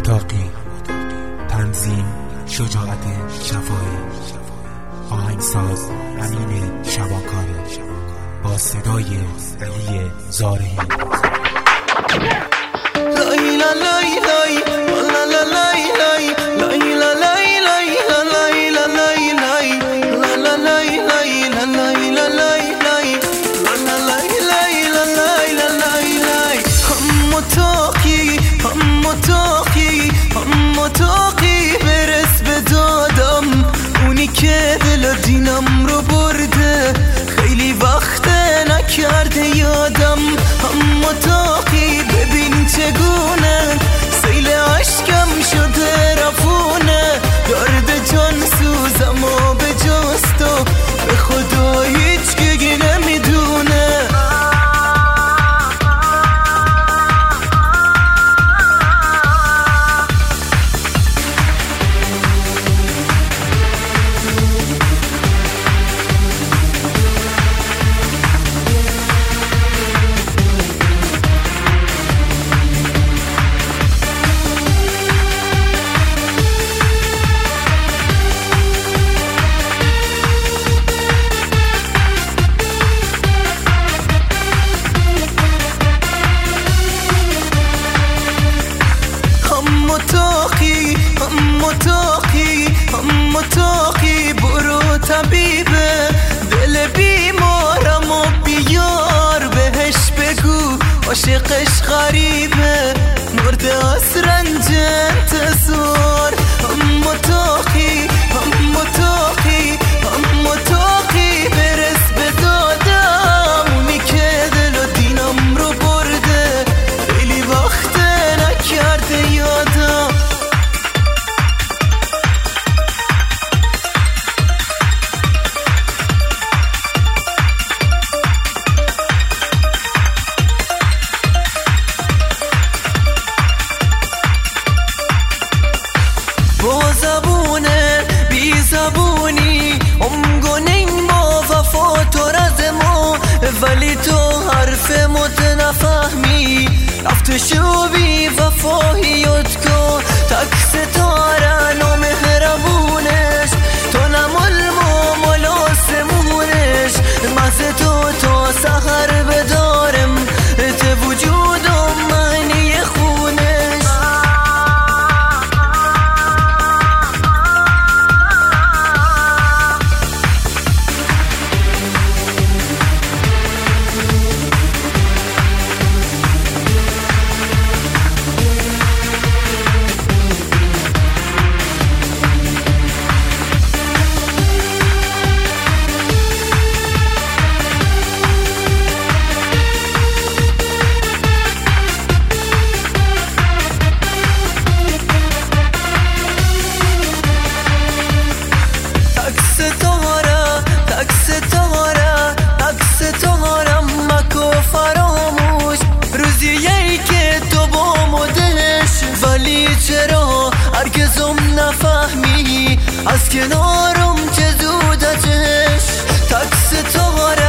اتاقی، تنظیم شجاعت شفایی، آهنگساز امین شبانکاری با صدای علی زارعی. متاقی برس به دادم، اونی که دل دینم رو برده، خیلی وقت نکرده یادم. متاقی ببین چگونه سیل عشقم شده رفونه، درد جان سوزم و به جست و به خدا هیچ کی نمیدونه. متاقی برو طبیبه دل بیمارم و بیار بهش بگو عاشقش غریبه، مرده از رنج انتصار. متاقی برس به دادم، اونی که دل و دینم رو برده، خیلی وقت نکرده یادم. با زبونه بی زبونی امگونین با وفا تو رزمو، ولی تو حرف مت نفهمی رفت شو بی وفاییت کو. تک ستاره و مهربونش تو نمال مال آسمونش، مزه تو تا سحر بدارم ته وجودم معنی خونش. چرا هرگزم نفهمی از کنارم چه زود چش تک ستاره